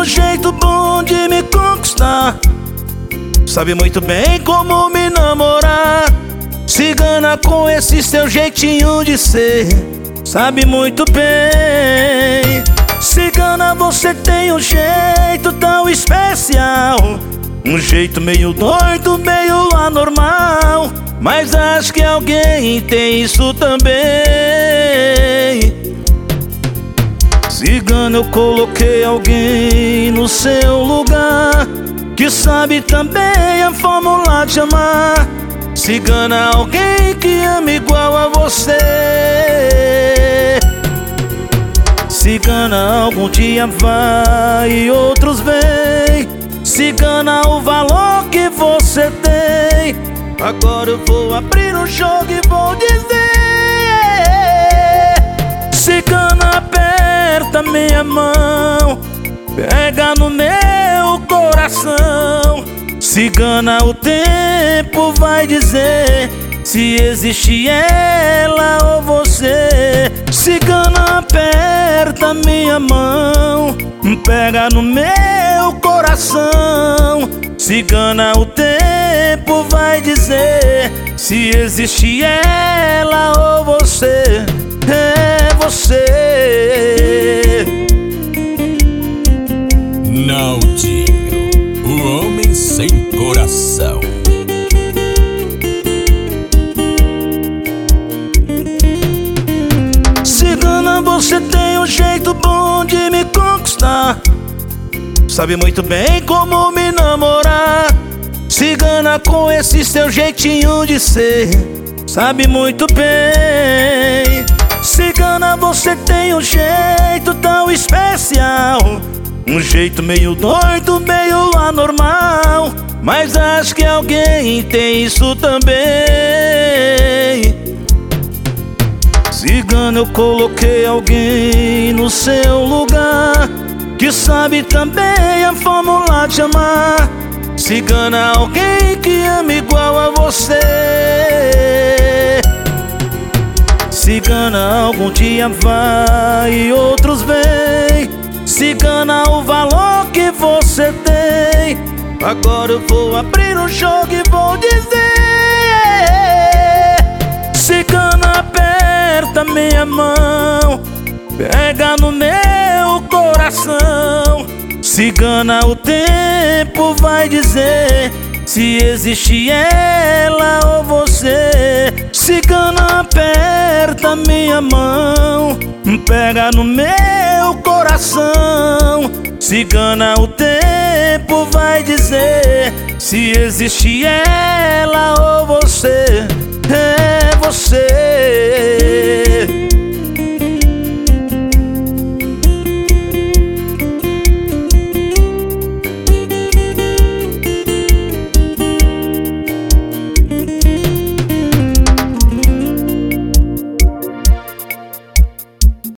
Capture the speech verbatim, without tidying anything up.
jeito bom de me conquistar, sabe muito bem como me namorar. Cigana, com esse seu jeitinho de ser, sabe muito bem. Cigana, você tem um jeito tão especial, um jeito meio doido, meio anormal, mas acho que alguém tem isso também. Cigana, eu coloquei alguém no seu lugar, que sabe também a fórmula de amar. Cigana, alguém que ama igual a você. Cigana, algum dia vai e outros vem. Cigana, o valor que você tem. Agora eu vou abrir um jogo e vou dizer: Cigana, aperta minha mão, pega no meu coração. Cigana, o tempo vai dizer se existe ela ou você. Cigana, aperta minha mão, pega no meu coração. Cigana, o tempo vai dizer se existe ela ou você. É você. Naldinho, o homem sem coração. Cigana, você tem um jeito bom de me conquistar, sabe muito bem como me namorar. Cigana, com esse seu jeitinho de ser, sabe muito bem. Cigana, você tem um jeito tão especial, um jeito meio doido, meio anormal, mas acho que alguém tem isso também. Cigana, eu coloquei alguém no seu lugar, que sabe também a fórmula de amar. Cigana, alguém que ama igual a você. Cigana, algum dia vai e outros vem. Cigana, o valor que você tem. Agora eu vou abrir um jogo e vou dizer: Cigana, aperta minha mão, pega no meu coração. Cigana, o tempo vai dizer se existe ela ou você. Cigana, aperta minha mão, pega no meu coração. Cigana, o tempo vai dizer se existe ela ou você. É você.